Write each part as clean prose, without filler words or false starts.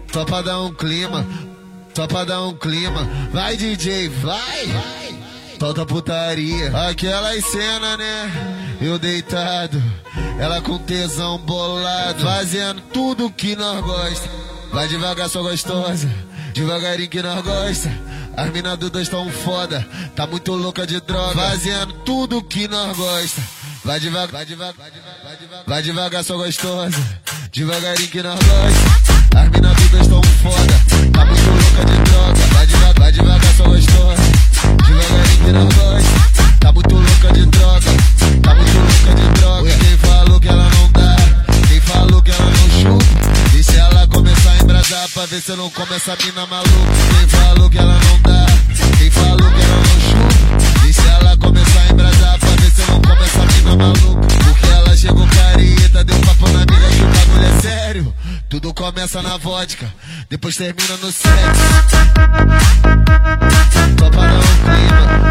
só pra dar um clima, só pra dar um clima. Vai DJ, vai, solta putaria. Aquelas cenas, né? Eu deitado, ela com tesão bolado, fazendo tudo que nós gosta. Vai devagar, sua gostosa, devagarinho que nós gosta. As mina do dois tão foda, tá muito louca de droga, fazendo tudo que nós gosta. Vai devagar, vai devagar, vai devagar, sua gostosa, devagarinho que nós gosta. As mina do dois tão foda, tá muito louca de droga. Vai devagar, sua gostosa, devagarinho que nós gosta. Tá muito louca de droga, tá muito louca de droga. Quem falou que ela não dá, quem falou que ela não chupa, e se ela começar a embrasar pra ver se eu não come essa mina maluca. Quem falou que ela não dá, quem falou que ela não chupa, e se ela começar a embrasar pra ver se eu não come essa mina maluca. Porque ela chegou careta, deu papo na amiga que o bagulho é sério. Tudo começa na vodka, depois termina no sexo. Só pra dar um clima,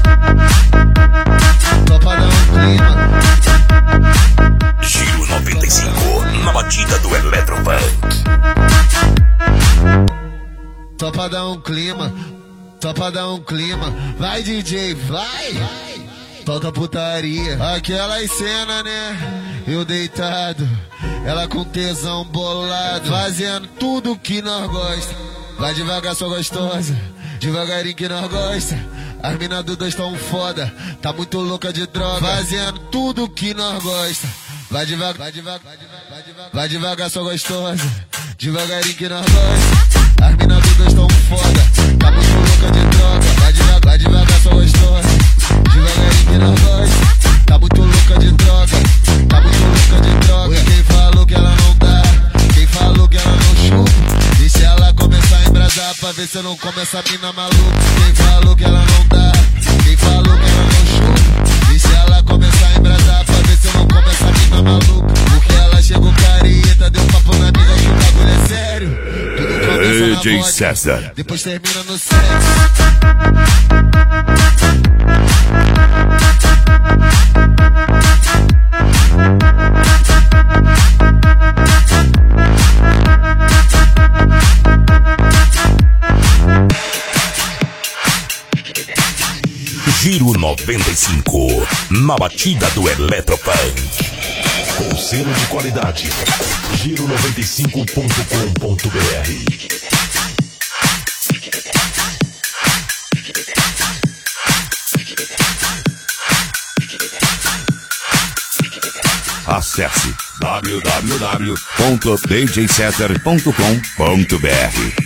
só pra dar um clima. Giro 95, na batida do Eletropunk. Só pra dar um clima, só pra dar um clima. Vai DJ, vai, solta putaria. Aquelas cenas, né? Eu deitado, ela com tesão bolado, fazendo tudo que nós gosta. Vai devagar, sua gostosa, devagarinho que nós gosta. As mina do dois tão foda, tá muito louca de droga, fazendo tudo que nós gosta. Vai devagar, vai devagar, vai devagar, sua gostosa, devagarinho que nós gosta. As mina do dois tão foda, tá muito louca de droga. Vai devagar, sua gostosa, devagarinho que nós gosta. Tá muito louca de droga, tá muito louca de droga. Quem falou que ela não dá, quem falou que ela não chupa, e se ela começar a embrasar pra ver se eu não come essa mina maluca. Quem falou que ela não dá, quem falou que ela não chupa, e se ela começar a embrasar pra ver se eu não come essa mina maluca. Porque ela chegou careta, deu papo na amiga que o bagulho é sério. Tudo começa na DJ vodka, César, depois termina no sexo. Giro 95, na batida do Eletropunk. Com selo de qualidade, giro95.com.br. Acesse www.djcesar.com.br.